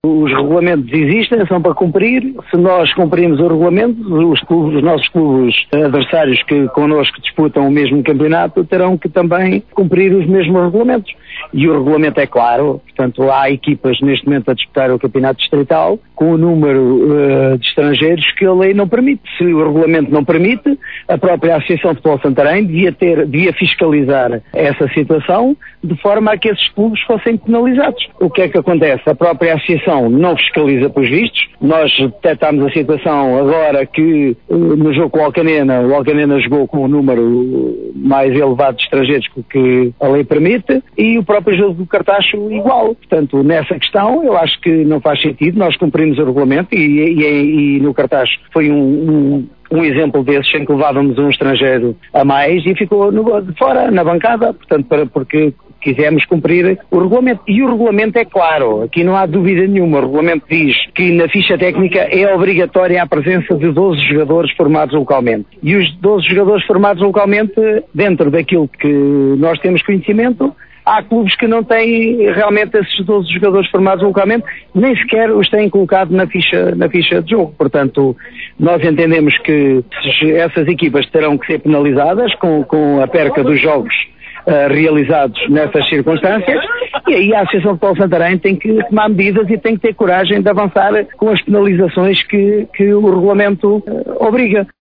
Os regulamentos existem, são para cumprir. Se nós cumprimos o regulamento, os nossos clubes adversários que connosco disputam o mesmo campeonato terão que também cumprir os mesmos regulamentos. E o regulamento é claro, portanto há equipas neste momento a disputar o campeonato distrital com o número de estrangeiros que a lei não permite. Se o regulamento não permite, a própria Associação de Futebol Santarém devia fiscalizar essa situação de forma a que esses clubes fossem penalizados. O que é que acontece? A própria Associação não fiscaliza pelos vistos. Nós detectámos a situação agora que no jogo com o Alcanena jogou com o número mais elevado de estrangeiros que a lei permite, e o próprio jogo do Cartacho igual. Portanto, nessa questão eu acho que não faz sentido. Nós cumprimos o regulamento e no Cartacho foi um exemplo desses em que levávamos um estrangeiro a mais e ficou fora, na bancada, portanto, porque quisemos cumprir o regulamento. E o regulamento é claro, aqui não há dúvida nenhuma. O regulamento diz que na ficha técnica é obrigatória a presença de 12 jogadores formados localmente. E os 12 jogadores formados localmente, dentro daquilo que nós temos conhecimento, há clubes que não têm realmente esses 12 jogadores formados localmente, nem sequer os têm colocado na ficha de jogo. Portanto, nós entendemos que essas equipas terão que ser penalizadas com a perca dos jogos realizados nessas circunstâncias, e aí a Associação de Futebol Santarém tem que tomar medidas e tem que ter coragem de avançar com as penalizações que o regulamento obriga.